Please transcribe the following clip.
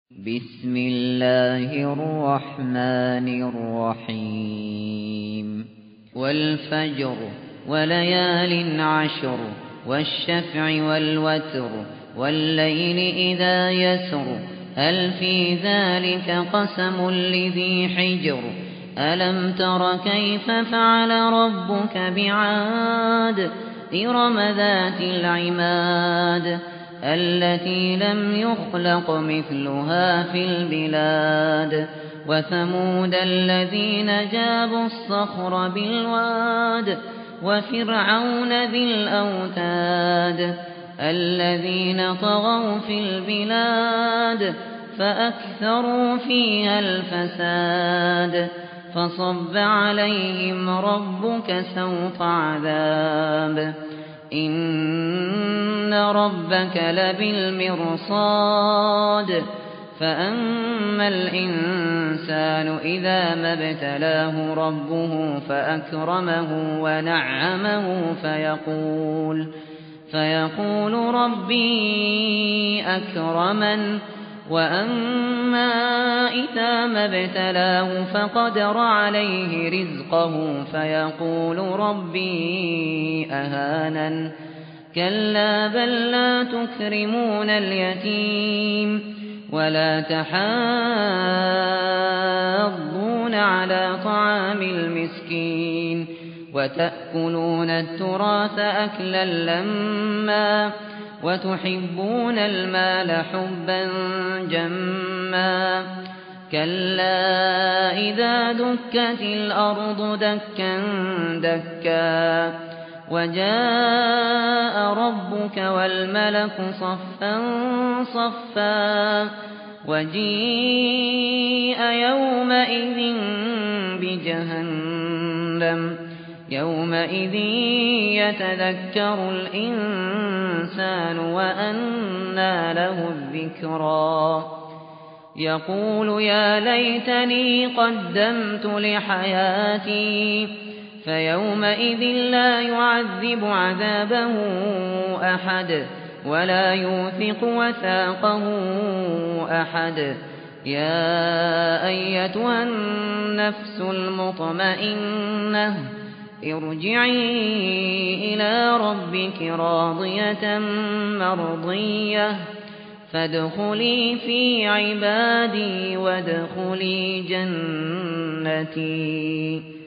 بسم الله الرحمن الرحيم والفجر وليال عشر والشفع والوتر والليل إذا يسر هل في ذلك قسم لذي حجر ألم تر كيف فعل ربك بعاد إرم ذات العماد التي لم يخلق مثلها في البلاد وثمود الذين جابوا الصخر بالواد وفرعون ذي الأوتاد الذين طغوا في البلاد فأكثروا فيها الفساد فصب عليهم ربك سوط عذاب إن ربك لبالمرصاد فأما الإنسان إذا ما ابتلاه ربه فأكرمه ونعمه فيقول ربي أكرمن وأما إذا ما ابتلاه فقدر عليه رزقه فيقول ربي أهانن كلا بل لا تكرمون اليتيم ولا تحاضون على طعام المسكين وتأكلون التراث أكلا لما وتحبون المال حبا جما كلا إذا دكت الأرض دكا دكا وجاء ربك والملك صفا صفا وجيء يومئذ بجهنم يومئذ يتذكر الإنسان وأنى له الذكرى يقول يا ليتني قدمت لحياتي فيومئذ لا يعذب عذابه أحد ولا يوثق وثاقه أحد يا أيتها النفس المطمئنة ارجعي إلى ربك راضية مرضية فادخلي في عبادي وادخلي جنتي.